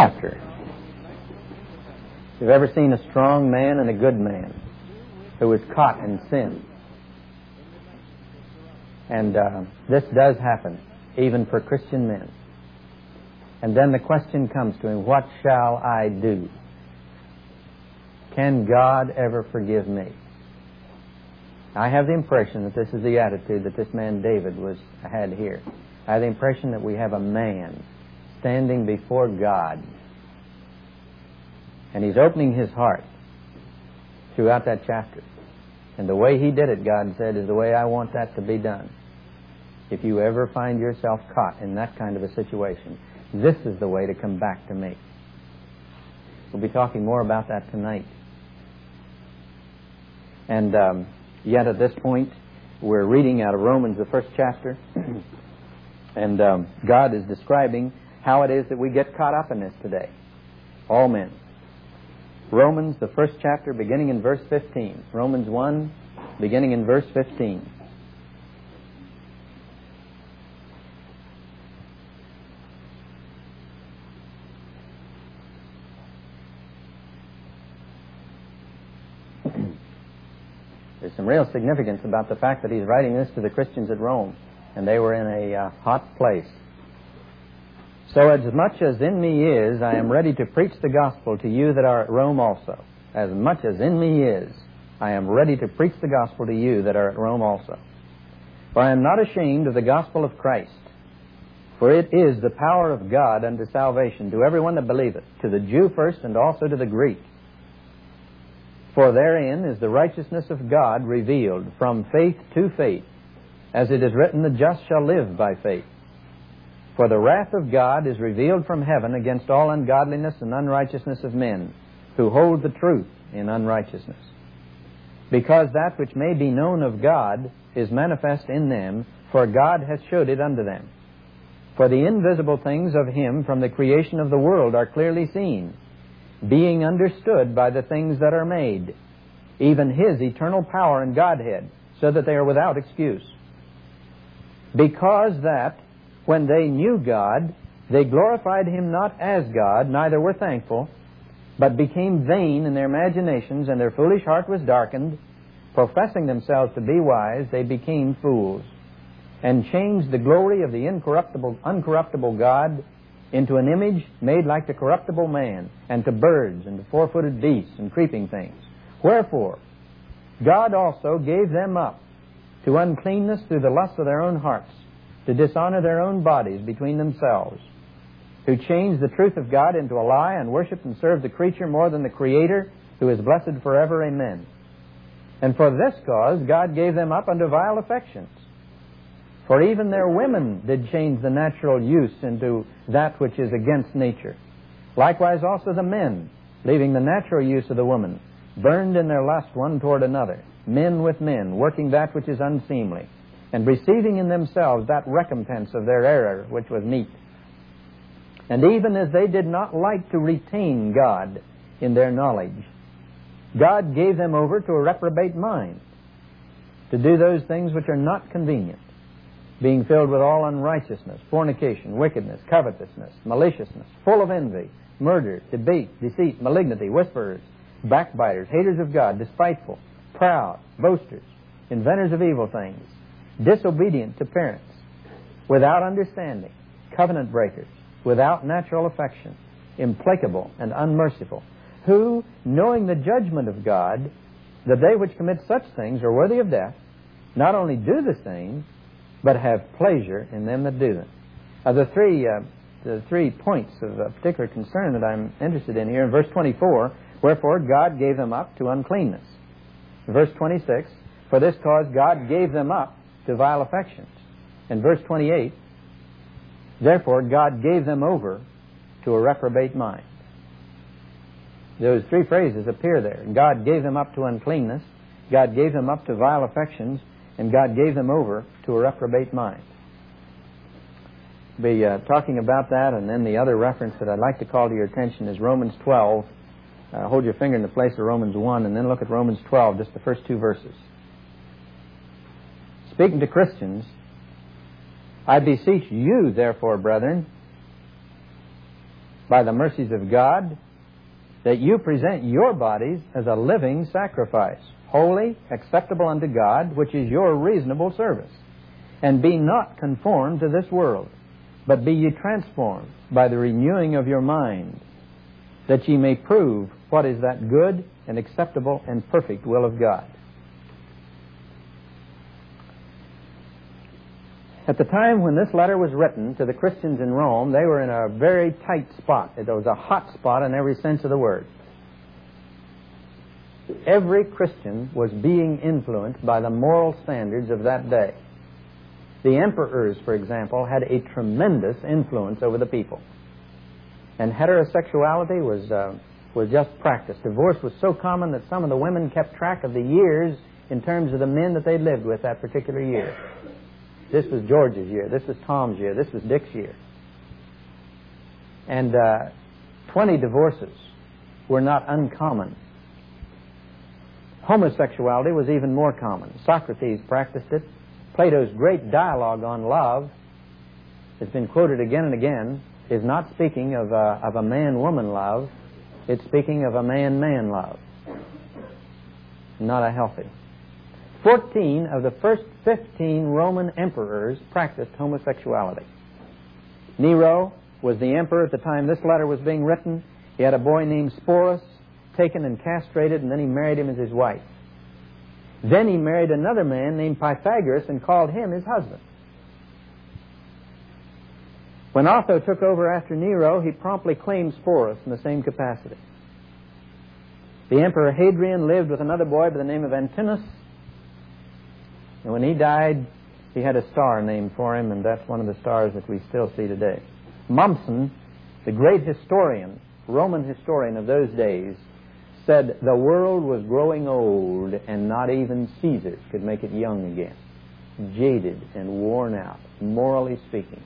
chapter. You've ever seen a strong man and a good man who was caught in sin? And this does happen, even for Christian men. And then the question comes to him, what shall I do? Can God ever forgive me? I have the impression that this is the attitude that this man David had here. I have the impression that we have a man standing before God, and he's opening his heart throughout that chapter. And the way he did it, God said, is the way I want that to be done. If you ever find yourself caught in that kind of a situation, this is the way to come back to me. We'll be talking more about that tonight. And yet at this point, we're reading out of Romans, the first chapter, and God is describing how it is that we get caught up in this today. All men. Romans, the first chapter, beginning in verse 15. Romans 1, beginning in verse 15. There's some real significance about the fact that he's writing this to the Christians at Rome, and they were in a hot place. So as much as in me is, I am ready to preach the gospel to you that are at Rome also. As much as in me is, I am ready to preach the gospel to you that are at Rome also. For I am not ashamed of the gospel of Christ, for it is the power of God unto salvation to everyone that believeth, to the Jew first and also to the Greek. For therein is the righteousness of God revealed from faith to faith, as it is written, the just shall live by faith. For the wrath of God is revealed from heaven against all ungodliness and unrighteousness of men, who hold the truth in unrighteousness. Because that which may be known of God is manifest in them, for God hath showed it unto them. For the invisible things of Him from the creation of the world are clearly seen, being understood by the things that are made, even His eternal power and Godhead, so that they are without excuse. Because that, when they knew God, they glorified Him not as God, neither were thankful, but became vain in their imaginations, and their foolish heart was darkened. Professing themselves to be wise, they became fools, and changed the glory of the uncorruptible God into an image made like the corruptible man, and to birds, and to four-footed beasts, and creeping things. Wherefore, God also gave them up to uncleanness through the lust of their own hearts, to dishonor their own bodies between themselves, who changed the truth of God into a lie, and worshipped and served the creature more than the Creator, who is blessed forever. Amen. And for this cause God gave them up unto vile affections. For even their women did change the natural use into that which is against nature. Likewise also the men, leaving the natural use of the woman, burned in their lust one toward another, men with men, working that which is unseemly, and receiving in themselves that recompense of their error which was meet. And even as they did not like to retain God in their knowledge, God gave them over to a reprobate mind, to do those things which are not convenient, being filled with all unrighteousness, fornication, wickedness, covetousness, maliciousness, full of envy, murder, debate, deceit, malignity, whisperers, backbiters, haters of God, despiteful, proud, boasters, inventors of evil things, disobedient to parents, without understanding, covenant breakers, without natural affection, implacable and unmerciful, who, knowing the judgment of God, that they which commit such things are worthy of death, not only do the same, but have pleasure in them that do them. The three points of particular concern that I'm interested in here, in verse 24, wherefore God gave them up to uncleanness. Verse 26, for this cause God gave them up to vile affections. In verse 28, therefore God gave them over to a reprobate mind. Those three phrases appear there. God gave them up to uncleanness, God gave them up to vile affections, and God gave them over to a reprobate mind. We'll be talking about that, and then the other reference that I'd like to call to your attention is Romans 12. Hold your finger in the place of Romans 1, and then look at Romans 12, just the first two verses. Speaking to Christians, I beseech you, therefore, brethren, by the mercies of God, that you present your bodies as a living sacrifice, holy, acceptable unto God, which is your reasonable service. And be not conformed to this world, but be ye transformed by the renewing of your mind, that ye may prove what is that good and acceptable and perfect will of God. At the time when this letter was written to the Christians in Rome, they were in a very tight spot. It was a hot spot in every sense of the word. Every Christian was being influenced by the moral standards of that day. The emperors, for example, had a tremendous influence over the people. And heterosexuality was just practiced. Divorce was so common that some of the women kept track of the years in terms of the men that they'd lived with that particular year. This was George's year. This was Tom's year. This was Dick's year. And 20 divorces were not uncommon. Homosexuality was even more common. Socrates practiced it. Plato's great dialogue on love has been quoted again and again, is not speaking of a man-woman love. It's speaking of a man-man love. Not a healthy. 14 of the first 15 Roman emperors practiced homosexuality. Nero was the emperor at the time this letter was being written. He had a boy named Sporus, taken and castrated, and then he married him as his wife. Then he married another man named Pythagoras and called him his husband. When Otho took over after Nero, he promptly claimed Sporus in the same capacity. The Emperor Hadrian lived with another boy by the name of Antinous, and when he died, he had a star named for him, and that's one of the stars that we still see today. Mommsen, the great historian, Roman historian of those days, said the world was growing old and not even Caesar could make it young again. Jaded and worn out, morally speaking.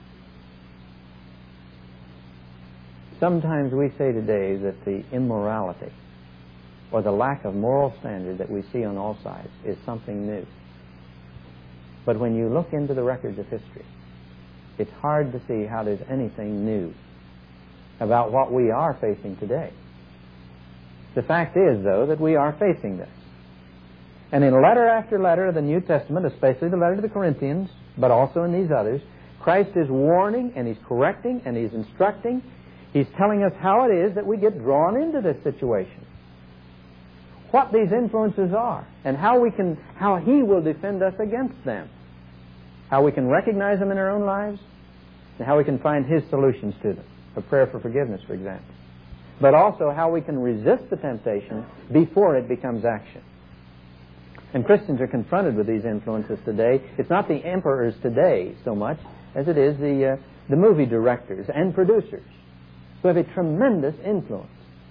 Sometimes we say today that the immorality or the lack of moral standard that we see on all sides is something new. But when you look into the records of history, it's hard to see how there's anything new about what we are facing today. The fact is, though, that we are facing this. And in letter after letter of the New Testament, especially the letter to the Corinthians, but also in these others, Christ is warning and He's correcting and He's instructing. He's telling us how it is that we get drawn into this situation, what these influences are, and how He will defend us against them, how we can recognize them in our own lives, and how we can find His solutions to them. A prayer for forgiveness, for example. But also how we can resist the temptation before it becomes action. And Christians are confronted with these influences today. It's not the emperors today so much as it is the movie directors and producers who have a tremendous influence.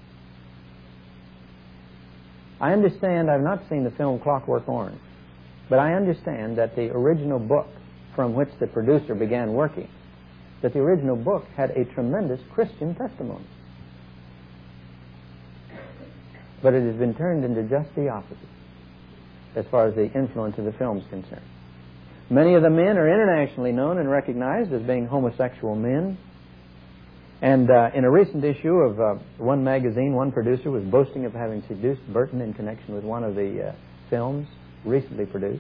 I understand, I've not seen the film Clockwork Orange, but I understand that the original book from which the producer began working, that the original book had a tremendous Christian testimony. But it has been turned into just the opposite as far as the influence of the film is concerned. Many of the men are internationally known and recognized as being homosexual men. And in a recent issue of one magazine, one producer was boasting of having seduced Burton in connection with one of the films recently produced.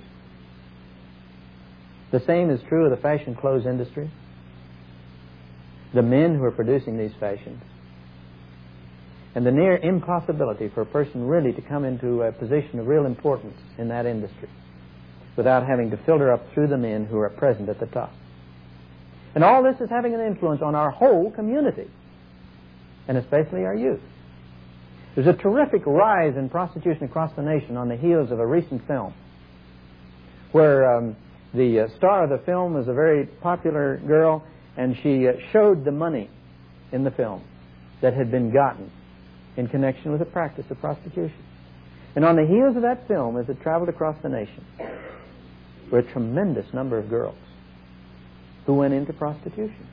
The same is true of the fashion clothes industry. The men who are producing these fashions. And the near impossibility for a person really to come into a position of real importance in that industry without having to filter up through the men who are present at the top. And all this is having an influence on our whole community, and especially our youth. There's a terrific rise in prostitution across the nation on the heels of a recent film where the star of the film was a very popular girl, and she showed the money in the film that had been gotten in connection with the practice of prostitution. And on the heels of that film, as it traveled across the nation, were a tremendous number of girls who went into prostitution.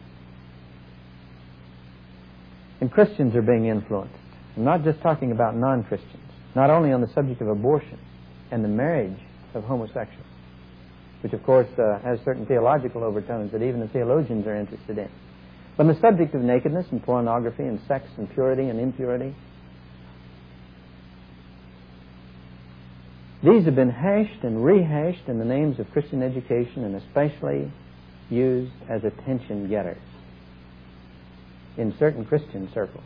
And Christians are being influenced. I'm not just talking about non-Christians, not only on the subject of abortion and the marriage of homosexuals, which of course has certain theological overtones that even the theologians are interested in, On the subject of nakedness and pornography and sex and purity and impurity, these have been hashed and rehashed in the names of Christian education and especially used as attention getters in certain Christian circles,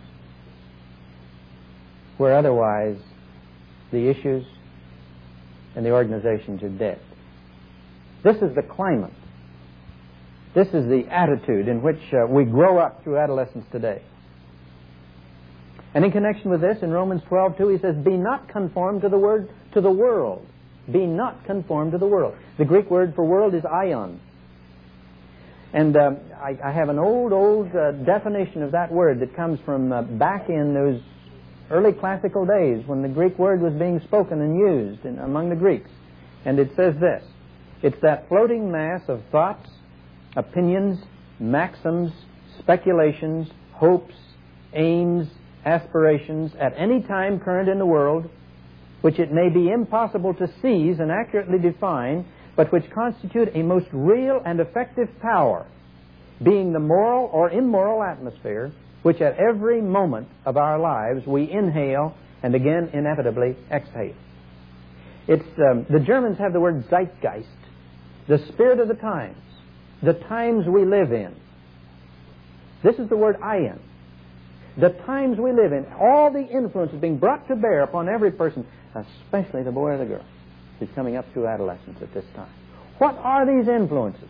where otherwise the issues and the organizations are dead. This is the climate. This is the attitude in which we grow up through adolescence today. And in connection with this, in Romans 12:2, he says, "Be not conformed to the world. Be not conformed to the world." The Greek word for world is aion. And I have an old definition of that word that comes from back in those early classical days when the Greek word was being spoken and used among the Greeks. And it says this: it's that floating mass of thoughts, opinions, maxims, speculations, hopes, aims, aspirations at any time current in the world, which it may be impossible to seize and accurately define, but which constitute a most real and effective power, being the moral or immoral atmosphere which at every moment of our lives we inhale and again inevitably exhale. It's the Germans have the word Zeitgeist, the spirit of the times we live in. This is the word aion. The times we live in, all the influences being brought to bear upon every person, especially the boy or the girl who's coming up through adolescence at this time. What are these influences?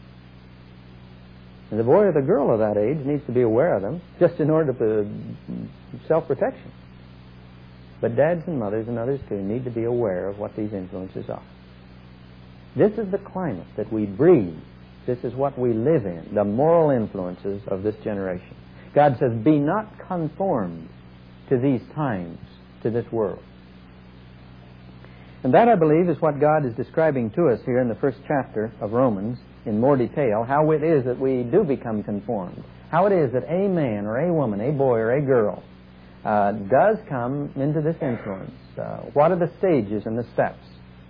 And the boy or the girl of that age needs to be aware of them just in order for self-protection. But dads and mothers and others too need to be aware of what these influences are. This is the climate that we breathe. This is what we live in, the moral influences of this generation. God says, "Be not conformed to these times, to this world." And that, I believe, is what God is describing to us here in the first chapter of Romans in more detail, how it is that we do become conformed, how it is that a man or a woman, a boy or a girl, does come into this influence. What are the stages and the steps?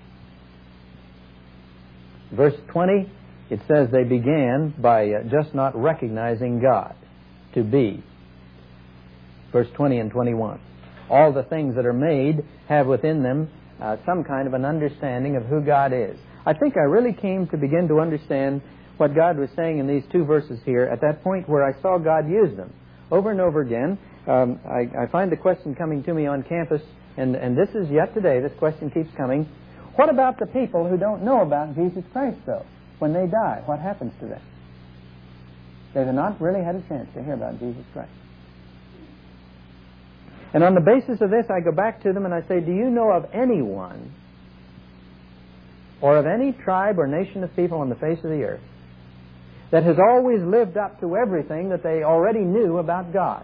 Verse 20, it says they began by just not recognizing God to be. Verse 20 and 21. All the things that are made have within them some kind of an understanding of who God is. I think I really came to begin to understand what God was saying in these two verses here at that point where I saw God use them. Over and over again, I find the question coming to me on campus, and this is yet today, this question keeps coming. What about the people who don't know about Jesus Christ, though? When they die, what happens to them? They have not really had a chance to hear about Jesus Christ. And on the basis of this, I go back to them and I say, do you know of anyone or of any tribe or nation of people on the face of the earth that has always lived up to everything that they already knew about God?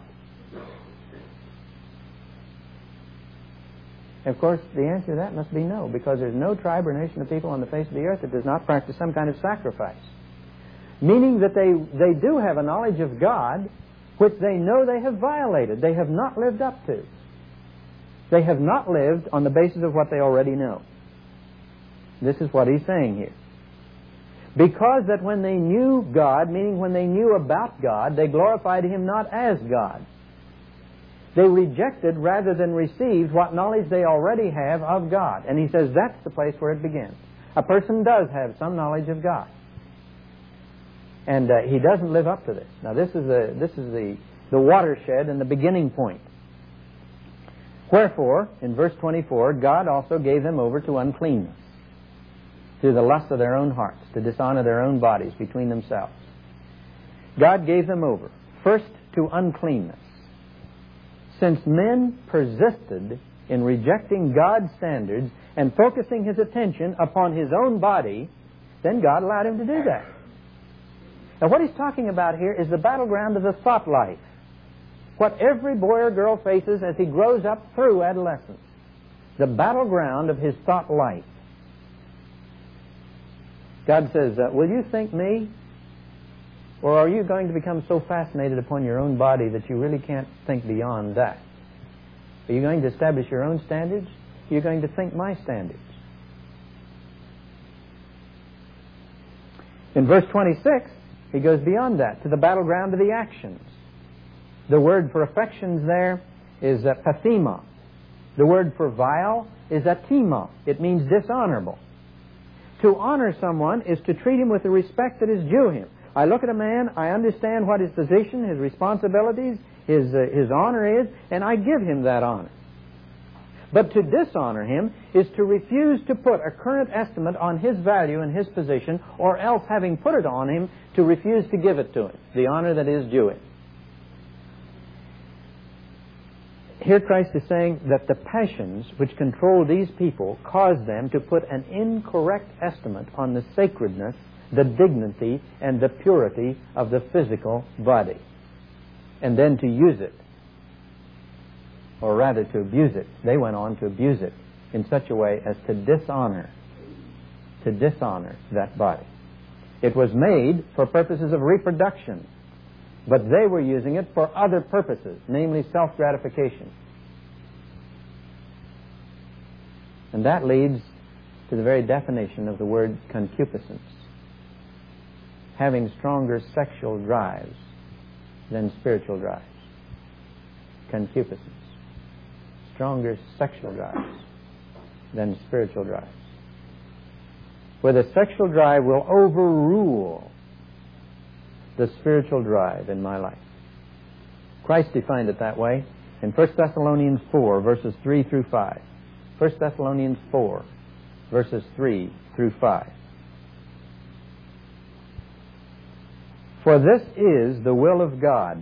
Of course, the answer to that must be no, because there's no tribe or nation of people on the face of the earth that does not practice some kind of sacrifice. Meaning that they do have a knowledge of God which they know they have violated, they have not lived up to. They have not lived on the basis of what they already know. This is what he's saying here. Because that when they knew God, meaning when they knew about God, they glorified Him not as God. They rejected rather than received what knowledge they already have of God. And he says that's the place where it begins. A person does have some knowledge of God. And he doesn't live up to this. Now this is the watershed and the beginning point. Wherefore, in verse 24, God also gave them over to uncleanness, to the lust of their own hearts, to dishonor their own bodies between themselves. God gave them over, first to uncleanness. Since men persisted in rejecting God's standards and focusing his attention upon his own body, then God allowed him to do that. Now what he's talking about here is the battleground of the thought life. What every boy or girl faces as he grows up through adolescence. The battleground of his thought life. God says, will you think me? Or are you going to become so fascinated upon your own body that you really can't think beyond that? Are you going to establish your own standards? You're going to think my standards. In verse 26, He goes beyond that to the battleground of the actions. The word for affections there is pathema. The word for vile is atima. It means dishonorable. To honor someone is to treat him with the respect that is due him. I look at a man, I understand what his position, his responsibilities, his honor is, and I give him that honor. But to dishonor him is to refuse to put a current estimate on his value and his position, or else, having put it on him, to refuse to give it to him, the honor that is due him. Here Christ is saying that the passions which control these people cause them to put an incorrect estimate on the sacredness, the dignity, and the purity of the physical body, and then to use it, or rather to abuse it. They went on to abuse it in such a way as to dishonor that body. It was made for purposes of reproduction, but they were using it for other purposes, namely self-gratification. And that leads to the very definition of the word concupiscence. Having stronger sexual drives than spiritual drives. Concupiscence. Stronger sexual drives than spiritual drives. Where the sexual drive will overrule the spiritual drive in my life. Christ defined it that way in 1 Thessalonians 4, verses 3 through 5. 1 Thessalonians 4, verses 3 through 5. For this is the will of God,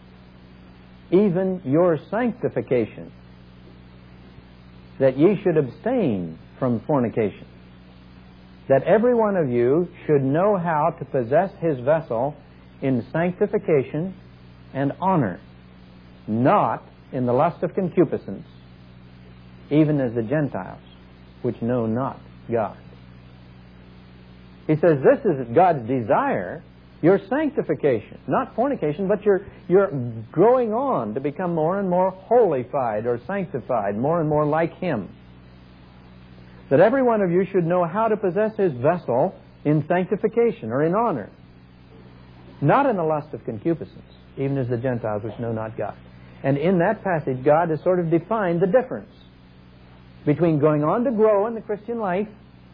even your sanctification, that ye should abstain from fornication, that every one of you should know how to possess his vessel in sanctification and honor, not in the lust of concupiscence, even as the Gentiles, which know not God. He says this is God's desire, your sanctification, not fornication, but you're growing on to become more and more holified or sanctified, more and more like Him. That every one of you should know how to possess his vessel in sanctification or in honor, not in the lust of concupiscence, even as the Gentiles which know not God. And in that passage, God has sort of defined the difference between going on to grow in the Christian life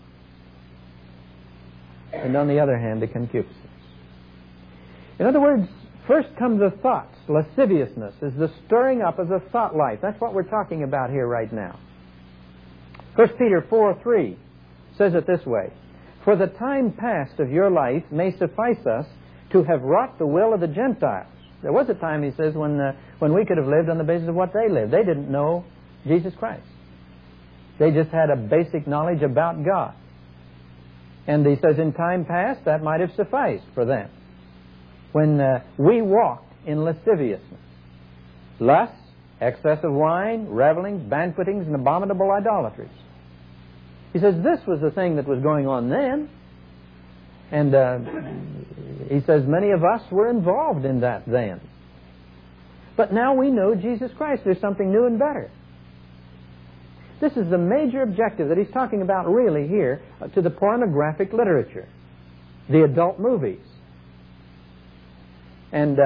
and, on the other hand, the concupiscence. In other words, first come the thoughts. Lasciviousness is the stirring up of the thought life. That's what we're talking about here right now. 1 Peter 4:3 says it this way, for the time past of your life may suffice us to have wrought the will of the Gentiles. There was a time, he says, when we could have lived on the basis of what they lived. They didn't know Jesus Christ. They just had a basic knowledge about God. And he says in time past that might have sufficed for them. When we walked in lasciviousness, lust, excess of wine, revelings, banquetings, and abominable idolatries. He says this was the thing that was going on then. And he says many of us were involved in that then. But now we know Jesus Christ. There's something new and better. This is the major objective that he's talking about really here to the pornographic literature, the adult movies. And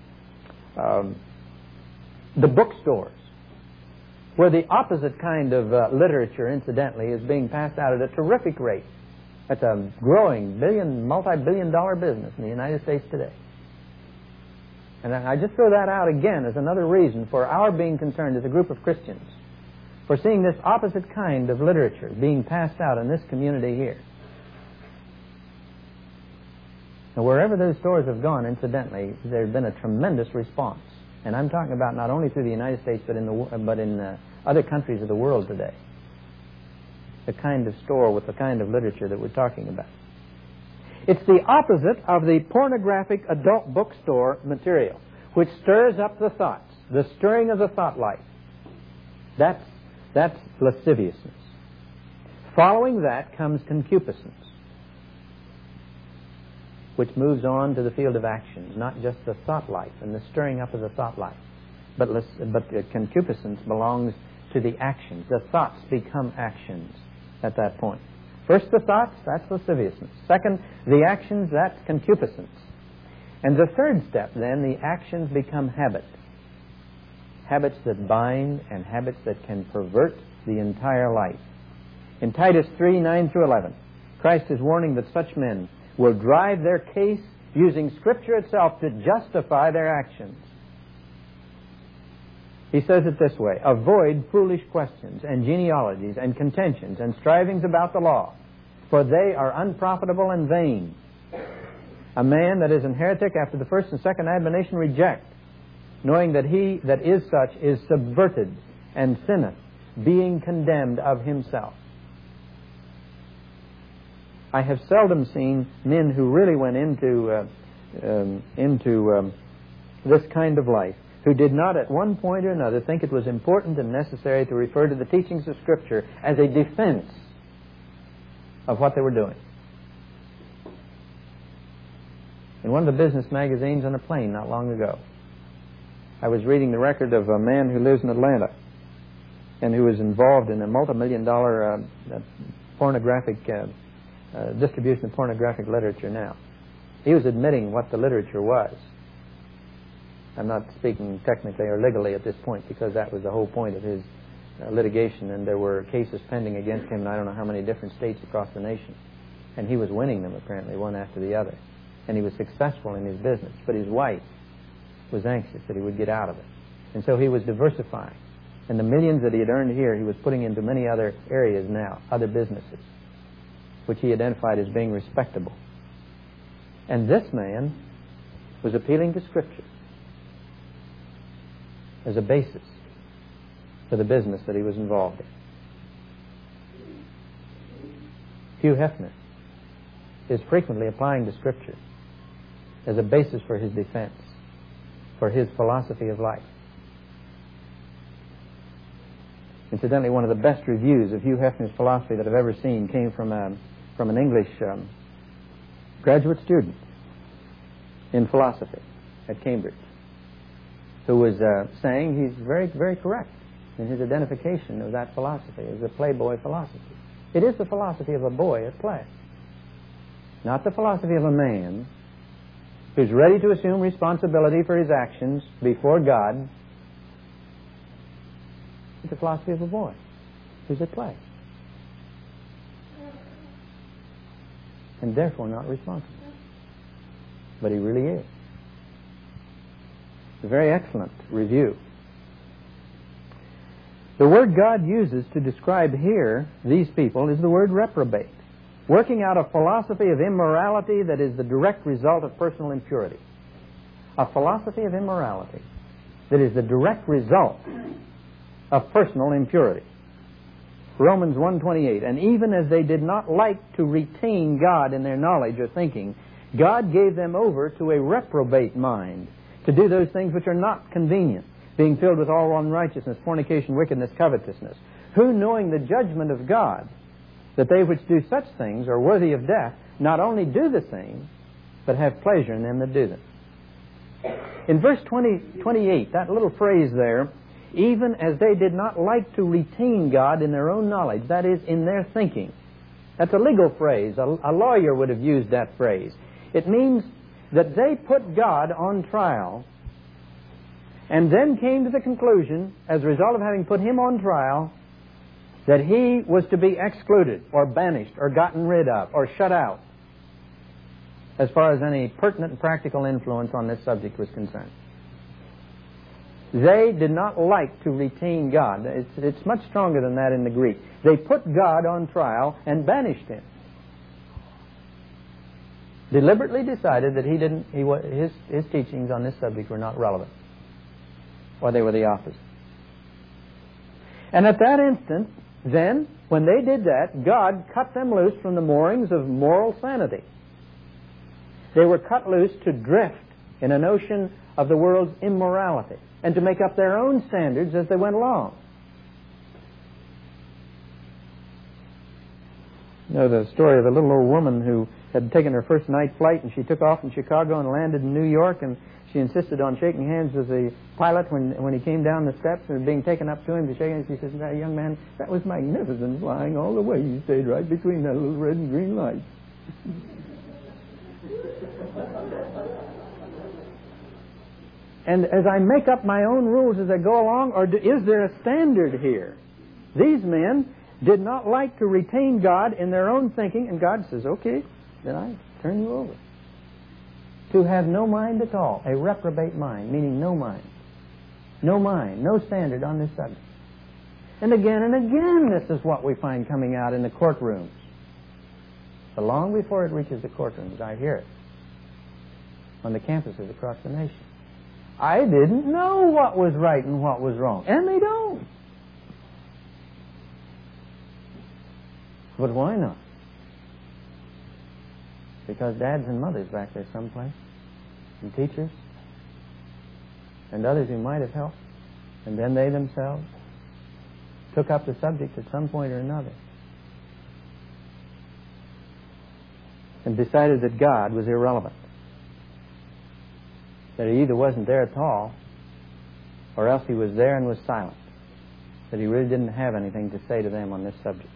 the bookstores, where the opposite kind of literature, incidentally, is being passed out at a terrific rate. That's a growing multi-billion-dollar business in the United States today. And I just throw that out again as another reason for our being concerned as a group of Christians, for seeing this opposite kind of literature being passed out in this community here. Now, wherever those stores have gone, incidentally, there's been a tremendous response. And I'm talking about not only through the United States, but in other countries of the world today. The kind of store with the kind of literature that we're talking about. It's the opposite of the pornographic adult bookstore material, which stirs up the thoughts, the stirring of the thought life. That's lasciviousness. Following that comes concupiscence, which moves on to the field of actions, not just the thought life and the stirring up of the thought life, but concupiscence belongs to the actions. The thoughts become actions at that point. First the thoughts, that's lasciviousness. Second, the actions, that's concupiscence. And the third step, then, the actions become habits. Habits that bind and habits that can pervert the entire life. In Titus 3, 9 through 11, Christ is warning that such men will drive their case using Scripture itself to justify their actions. He says it this way: avoid foolish questions and genealogies and contentions and strivings about the law, for they are unprofitable and vain. A man that is an heretic after the first and second admonition reject, knowing that he that is such is subverted and sinneth, being condemned of himself. I have seldom seen men who really went into this kind of life, who did not at one point or another think it was important and necessary to refer to the teachings of Scripture as a defense of what they were doing. In one of the business magazines on a plane not long ago, I was reading the record of a man who lives in Atlanta and who is involved in a multi-million-dollar pornographic distribution of pornographic literature now. He was admitting what the literature was. I'm not speaking technically or legally at this point, because that was the whole point of his litigation, and there were cases pending against him in I don't know how many different states across the nation. And he was winning them, apparently, one after the other. And he was successful in his business. But his wife was anxious that he would get out of it. And so he was diversifying. And the millions that he had earned here, he was putting into many other areas now, other businesses, which he identified as being respectable. And this man was appealing to Scripture as a basis for the business that he was involved in. Hugh Hefner is frequently applying to Scripture as a basis for his defense, for his philosophy of life. Incidentally, one of the best reviews of Hugh Hefner's philosophy that I've ever seen came from an English graduate student in philosophy at Cambridge, who was saying he's very, very correct in his identification of that philosophy as a playboy philosophy. It is the philosophy of a boy at play, not the philosophy of a man who's ready to assume responsibility for his actions before God. It's the philosophy of a boy who's at play, and therefore not responsible. But he really is. It's a very excellent review. The word God uses to describe here these people is the word reprobate, working out a philosophy of immorality that is the direct result of personal impurity. A philosophy of immorality that is the direct result of personal impurity. Romans 1:28, and even as they did not like to retain God in their knowledge or thinking, God gave them over to a reprobate mind, to do those things which are not convenient, being filled with all unrighteousness, fornication, wickedness, covetousness, who, knowing the judgment of God, that they which do such things are worthy of death, not only do the thing, but have pleasure in them that do them. In verse 28, that little phrase there, even as they did not like to retain God in their own knowledge, that is, in their thinking. That's a legal phrase. A lawyer would have used that phrase. It means that they put God on trial and then came to the conclusion, as a result of having put him on trial, that he was to be excluded or banished or gotten rid of or shut out as far as any pertinent and practical influence on this subject was concerned. They did not like to retain God. It's much stronger than that in the Greek. They put God on trial and banished him. Deliberately decided that his teachings on this subject were not relevant, or they were the opposite. And at that instant, then, when they did that, God cut them loose from the moorings of moral sanity. They were cut loose to drift in an ocean of the world's immorality and to make up their own standards as they went along. You know the story of the little old woman who had taken her first night flight, and she took off in Chicago and landed in New York, and she insisted on shaking hands with the pilot when he came down the steps and being taken up to him to shake hands. She says, "Young man, that was magnificent flying all the way. You stayed right between that little red and green light." And as I make up my own rules as I go along, or is there a standard here? These men did not like to retain God in their own thinking, and God says, okay, then I turn you over. To have no mind at all, a reprobate mind, meaning no mind. No mind, no standard on this subject. And again, this is what we find coming out in the courtrooms. But long before it reaches the courtrooms, I hear it on the campuses across the nation. I didn't know what was right and what was wrong. And they don't. But why not? Because dads and mothers back there someplace, and teachers, and others who might have helped, and then they themselves took up the subject at some point or another and decided that God was irrelevant, that He either wasn't there at all or else He was there and was silent, that He really didn't have anything to say to them on this subject.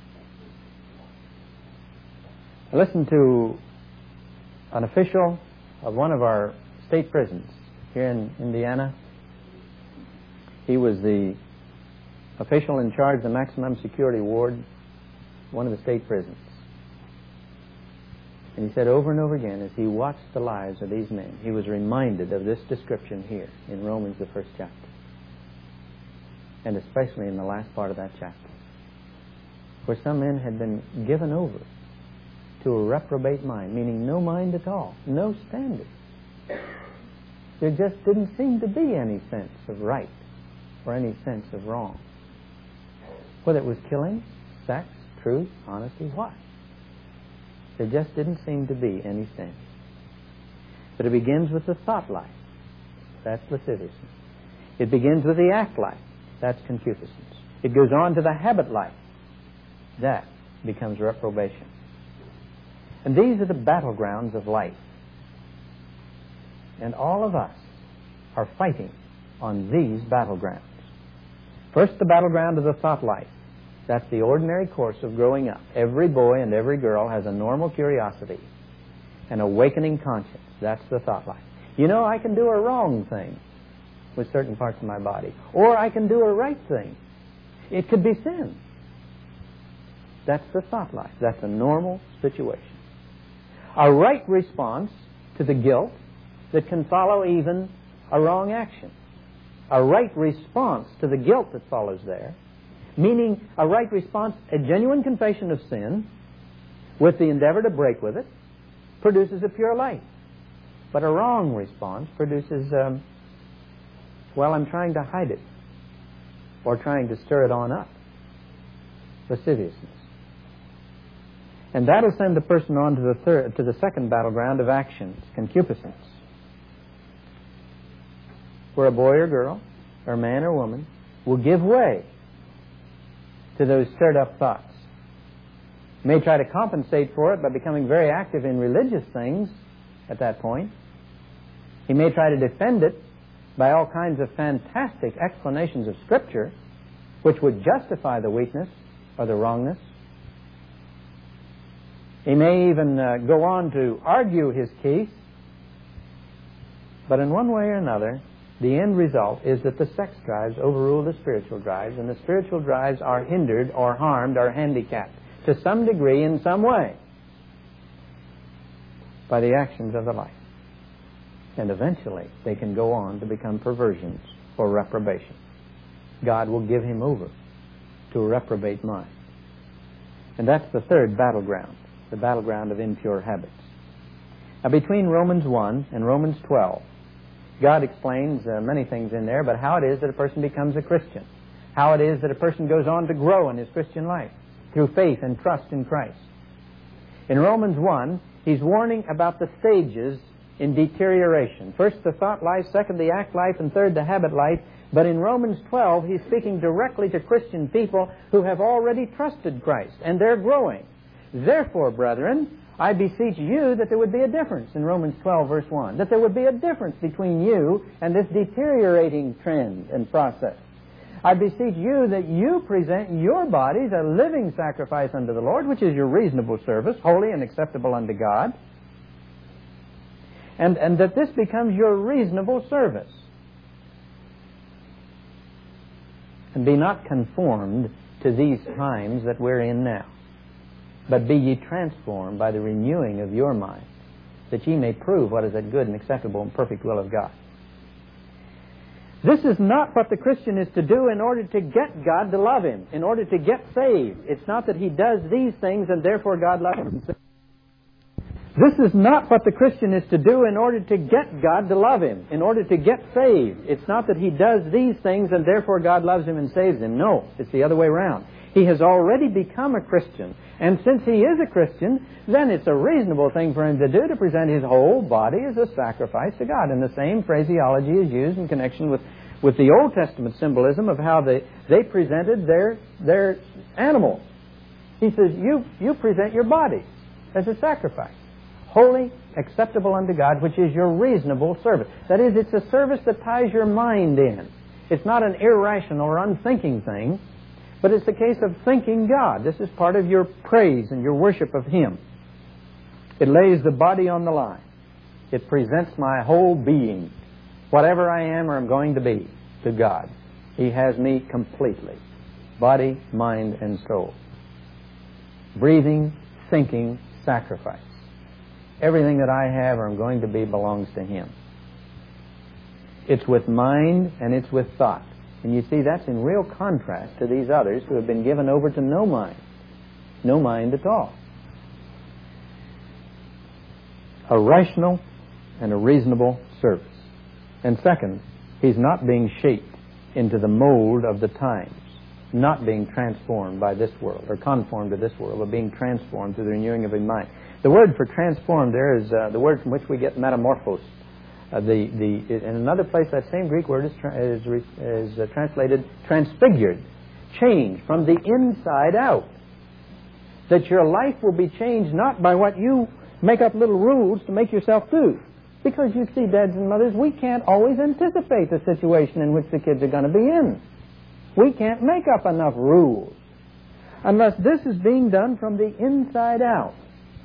I listened to an official of one of our state prisons here in Indiana. He was the official in charge of the maximum security ward, one of the state prisons. And he said over and over again, as he watched the lives of these men, he was reminded of this description here in Romans, the 1st chapter. And especially in the last part of that chapter, where some men had been given over to a reprobate mind, meaning no mind at all, no standard. There just didn't seem to be any sense of right or any sense of wrong. Whether it was killing, sex, truth, honesty, what? There just didn't seem to be any standard. But it begins with the thought life. That's lasciviousness. It begins with the act life. That's concupiscence. It goes on to the habit life. That becomes reprobation. And these are the battlegrounds of life. And all of us are fighting on these battlegrounds. First, the battleground of the thought life. That's the ordinary course of growing up. Every boy and every girl has a normal curiosity, an awakening conscience. That's the thought life. You know, I can do a wrong thing with certain parts of my body, or I can do a right thing. It could be sin. That's the thought life. That's a normal situation. A right response to the guilt that can follow even a wrong action. A right response to the guilt that follows there, meaning a right response, a genuine confession of sin with the endeavor to break with it, produces a pure life. But a wrong response produces, I'm trying to hide it, or trying to stir it on up. Lasciviousness. And that'll send the person on to the second battleground of actions, concupiscence, where a boy or girl, or man or woman, will give way to those stirred up thoughts. May try to compensate for it by becoming very active in religious things at that point. He may try to defend it by all kinds of fantastic explanations of Scripture, which would justify the weakness or the wrongness. He may even go on to argue his case. But in one way or another, the end result is that the sex drives overrule the spiritual drives, and the spiritual drives are hindered or harmed or handicapped to some degree in some way by the actions of the life. And eventually they can go on to become perversions or reprobation. God will give him over to a reprobate mind. And that's the third battleground, the battleground of impure habits. Now, between Romans 1 and Romans 12, God explains many things in there, but how it is that a person becomes a Christian, how it is that a person goes on to grow in his Christian life through faith and trust in Christ. In Romans 1, he's warning about the stages in deterioration. First, the thought life, second, the act life, and third, the habit life. But in Romans 12, he's speaking directly to Christian people who have already trusted Christ, and they're growing. Therefore, brethren, I beseech you that there would be a difference in Romans 12, verse 1, that there would be a difference between you and this deteriorating trend and process. I beseech you that you present your bodies a living sacrifice unto the Lord, which is your reasonable service, holy and acceptable unto God, and that this becomes your reasonable service. And be not conformed to these times that we're in now, but be ye transformed by the renewing of your mind, that ye may prove what is that good and acceptable and perfect will of God. This is not what the Christian is to do in order to get God to love him, in order to get saved. It's not that he does these things and therefore God loves him. This is not what the Christian is to do in order to get God to love him, in order to get saved. It's not that he does these things and therefore God loves him and saves him. No, it's the other way around. He has already become a Christian, and since he is a Christian, then it's a reasonable thing for him to do to present his whole body as a sacrifice to God. And the same phraseology is used in connection with the Old Testament symbolism of how they presented their animals. He says, you present your body as a sacrifice, holy, acceptable unto God, which is your reasonable service. That is, it's a service that ties your mind in. It's not an irrational or unthinking thing, but it's the case of thinking God. This is part of your praise and your worship of Him. It lays the body on the line. It presents my whole being, whatever I am or am going to be, to God. He has me completely, body, mind, and soul. Breathing, thinking, sacrifice. Everything that I have or am going to be belongs to Him. It's with mind and it's with thought. And you see, that's in real contrast to these others who have been given over to no mind at all. A rational and a reasonable service. And second, he's not being shaped into the mold of the times, not being transformed by this world or conformed to this world, but being transformed through the renewing of his mind. The word for transformed there is the word from which we get metamorphos. In another place, that same Greek word is translated transfigured, changed from the inside out. That your life will be changed not by what you make up little rules to make yourself do. Because you see, dads and mothers, we can't always anticipate the situation in which the kids are going to be in. We can't make up enough rules unless this is being done from the inside out.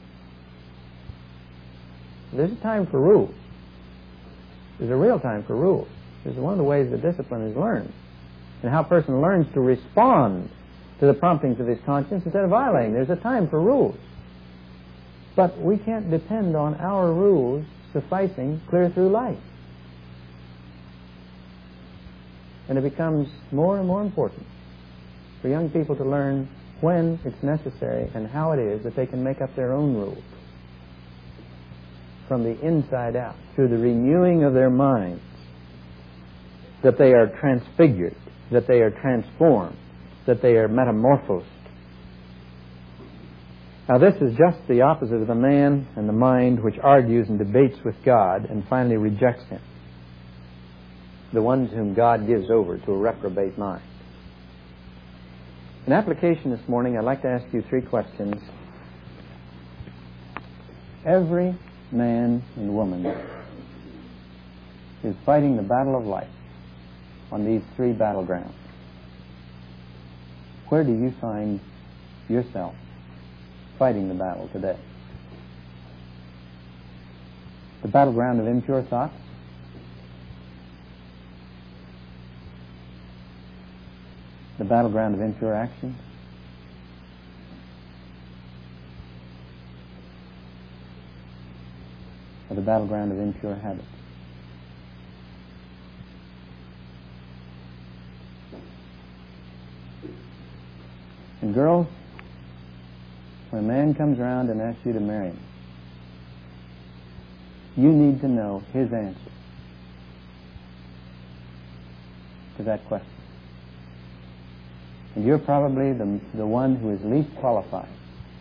There's a time for rules. There's a real time for rules. This is one of the ways that discipline is learned, and how a person learns to respond to the promptings of his conscience instead of violating. There's a time for rules. But we can't depend on our rules sufficing clear through life. And it becomes more and more important for young people to learn when it's necessary and how it is that they can make up their own rules from the inside out, through the renewing of their minds, that they are transfigured, that they are transformed, that they are metamorphosed. Now this is just the opposite of the man and the mind which argues and debates with God and finally rejects Him, the ones whom God gives over to a reprobate mind. In application this morning, I'd like to ask you 3 questions. Every man and woman is fighting the battle of life on these 3 battlegrounds. Where do you find yourself fighting the battle today? The battleground of impure thoughts? The battleground of impure actions? Or the battleground of impure habits? And girls, when a man comes around and asks you to marry him, you need to know his answer to that question. And you're probably the one who is least qualified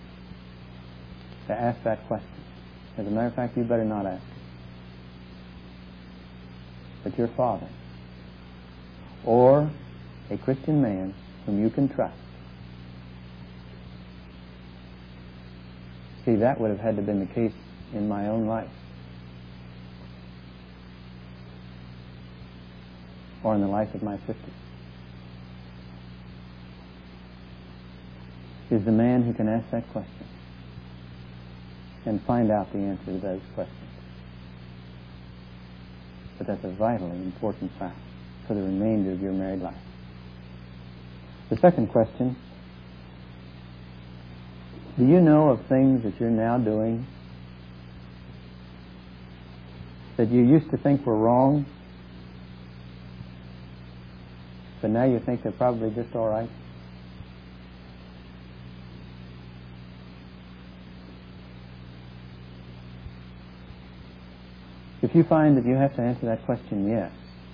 to ask that question. As a matter of fact, you better not ask it. But your father, or a Christian man whom you can trust. See, that would have had to have been the case in my own life, or in the life of my sisters. Is the man who can ask that question and find out the answer to those questions. But that's a vitally important fact for the remainder of your married life. The second question, do you know of things that you're now doing that you used to think were wrong, but now you think they're probably just all right? If you find that you have to answer that question yes,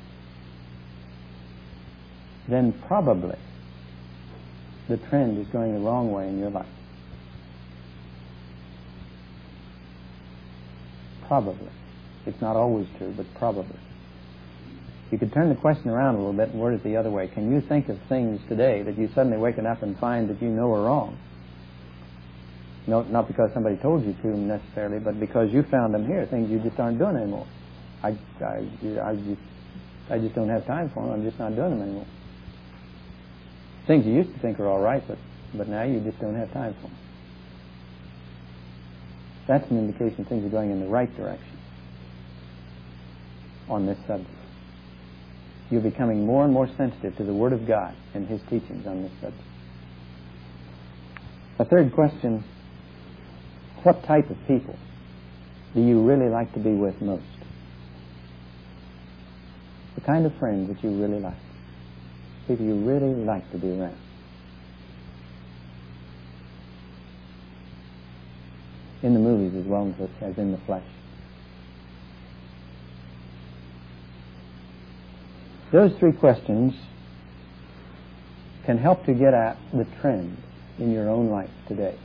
then probably the trend is going the wrong way in your life. Probably. It's not always true, but probably. You could turn the question around a little bit and word it the other way. Can you think of things today that you suddenly waken up and find that you know are wrong? No, not because somebody told you to necessarily, but because you found them here, things you just aren't doing anymore. I just don't have time for them. I'm just not doing them anymore. Things you used to think are all right, but now you just don't have time for them. That's an indication things are going in the right direction on this subject. You're becoming more and more sensitive to the Word of God and His teachings on this subject. A third question, what type of people do you really like to be with most? The kind of friends that you really like. People you really like to be around. In the movies as well as in the flesh. Those three questions can help to get at the trend in your own life today.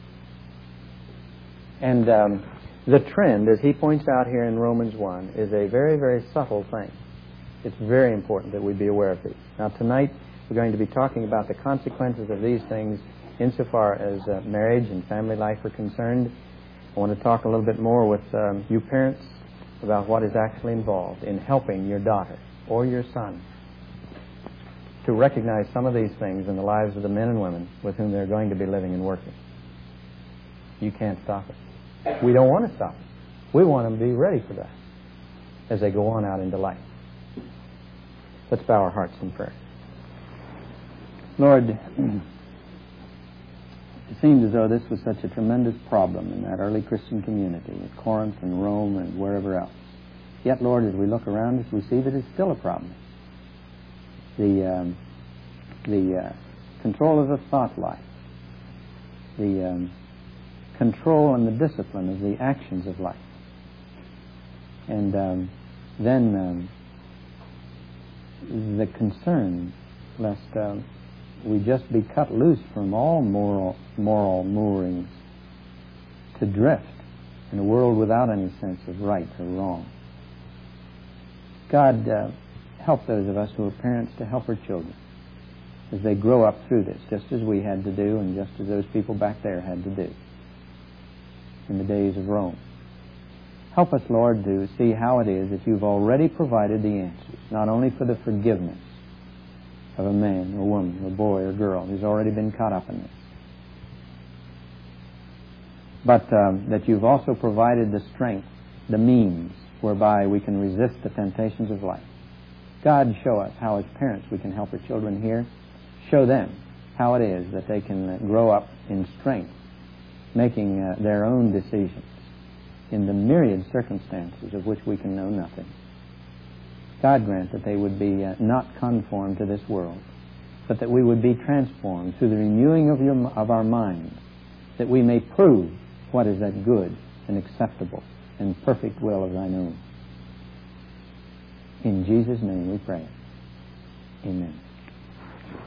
And the trend, as he points out here in Romans 1, is a very, very subtle thing. It's very important that we be aware of these. Now tonight we're going to be talking about the consequences of these things insofar as marriage and family life are concerned. I want to talk a little bit more with you parents about what is actually involved in helping your daughter or your son to recognize some of these things in the lives of the men and women with whom they're going to be living and working. You can't stop it. We don't want to stop it. We want them to be ready for that as they go on out into life. Let's bow our hearts in prayer. Lord, it seems as though this was such a tremendous problem in that early Christian community at Corinth and Rome and wherever else. Yet, Lord, as we look around us, we see that it's still a problem. The control of the thought life, the control and the discipline of the actions of life, and then the concern lest we just be cut loose from all moral moorings to drift in a world without any sense of right or wrong. God, help those of us who are parents to help our children as they grow up through this, just as we had to do and just as those people back there had to do in the days of Rome. Help us, Lord, to see how it is that you've already provided the answers, not only for the forgiveness of a man or woman or boy or girl who's already been caught up in this, but that you've also provided the strength, the means whereby we can resist the temptations of life. God, show us how as parents we can help our children here. Show them how it is that they can grow up in strength, making their own decisions in the myriad circumstances of which we can know nothing. God grant that they would be not conformed to this world, but that we would be transformed through the renewing of our minds, that we may prove what is that good and acceptable and perfect will of thine own. In Jesus' name we pray. Amen.